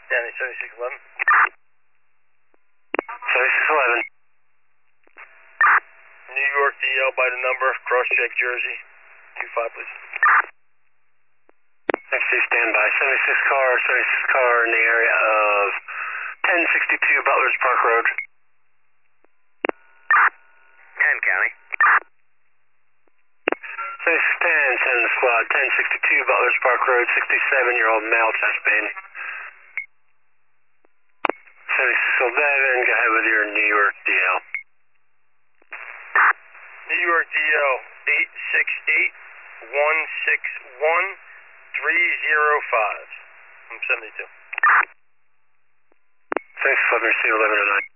Danny 7611. 7611. New York DL by the number, cross check Jersey. 25 please. Next to standby. 76 car in the area of 1062 Butler's Park Road. 10 County. 7610, send the squad, 1062 Butler's Park Road, 67-year-old male chest pain. 7611, go ahead with your New York DL. New York DL 868-161-305. I'm 72. 7611, receive 1109.